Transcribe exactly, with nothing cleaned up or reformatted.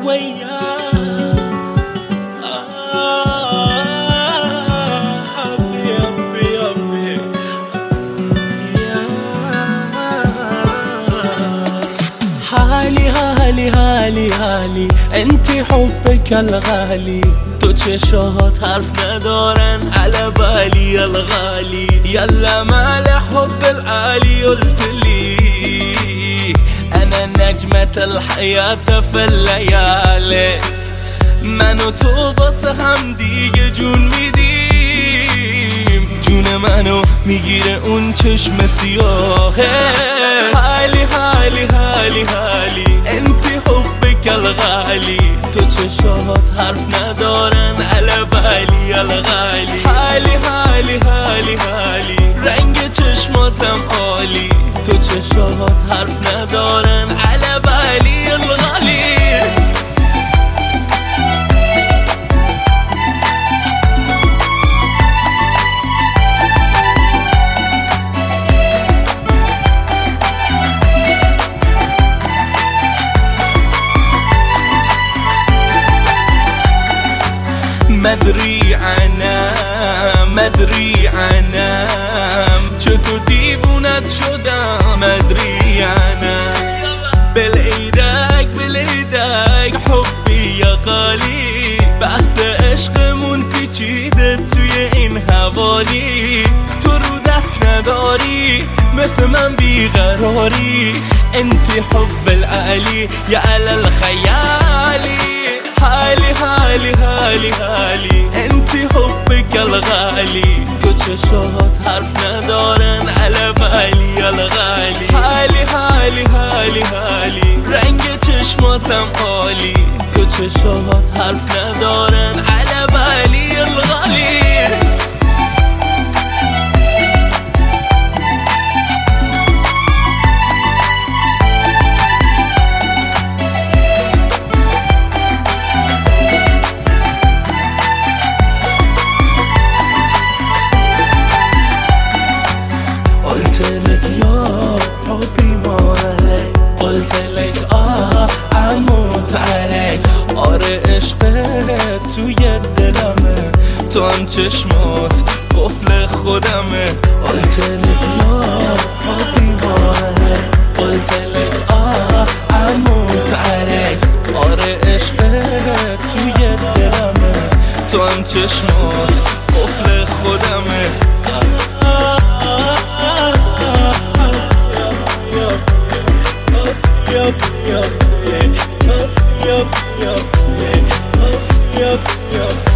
وياه حبي حبي حبي حالي حالي حالي حالي انتي حبك الغالي تو چشات حرف ندارن على بالي الغالي يلا مال حب العالي قلتلي انا نجمة الحياة في الليالي من و تو بس هم دیگه جون میدیم جون منو میگیره اون چشم سیاهه حالی حالی حالی حالی انتی حبک الغالی تو چشات حرف ندارن على بالي الغالی حالی حالی حالی حالی رنگ چشماتم عالی تو چشات حرف ندارن على بالي الغالی مدری عنم مدری عنم چطور دیوونت شدم مدری عنم بالعیدک بالعیدک حبی یا غالی بحث عشقمون پیچیده توی این حوالی تو رو دست نداری مثل من بیقراری انتی حب العلی یا علی الخیالی حالی حالی حالی حالی انتی حبک الغالی تو چشات حرف ندارن على بالي الغالی حالی حالی حالی حالی رنگ چشماتم عالی تو چشات حرف ندارن على بالي الغالی قلتلك آه اموت عليك آره عشقت توی دلمه تو هم چشمات قفل خودمه قلتلك یا حبیبانه قلتلك آه اموت عليك آره عشقت توی دلمه تو هم چشمات قفل خودمه Yup, yup, yeah. Yup, yup, yeah. Yup, yup, yeah.